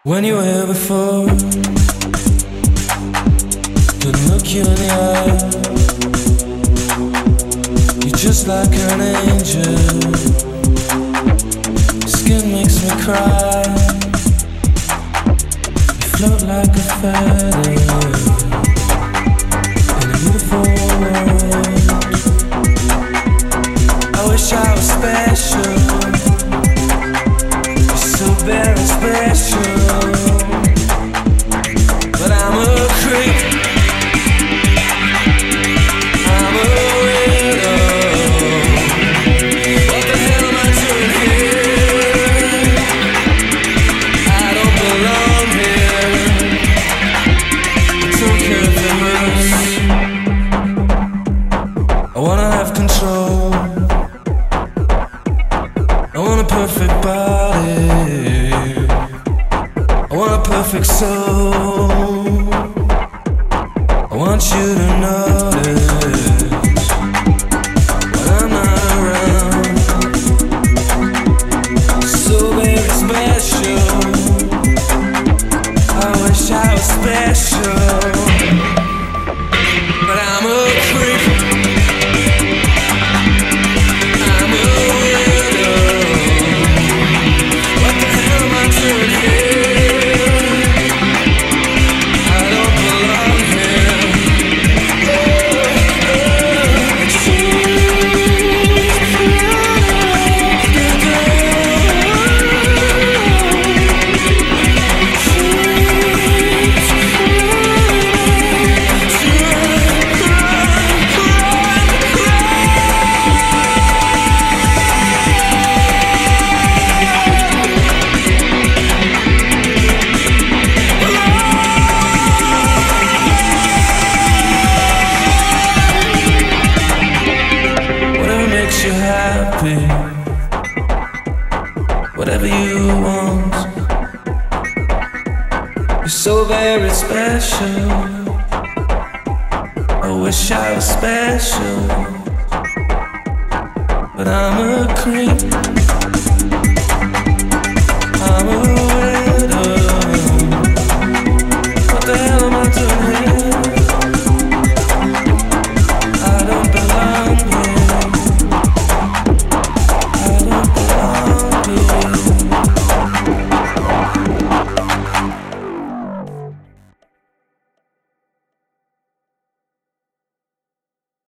When you were here before, couldn't look you in the eye. You're just like an angel. Your skin makes me cry. You float like a feather in a beautiful world. I wish I was special. You're so very special. But I'm a creep. I'm a weirdo. What the hell am I doing here? I don't belong here. I don't care if it hurts. I wanna have control. I want a perfect body. I want a perfect soul. I want you to notice when I'm not around. So very special. I wish I was special, but I'm a creep. I'm a weirdo. What the hell am I doing here? I don't belong here. Whatever makes you happy, whatever you want. You're so very special. I wish I was special, but I'm a creep. I'm a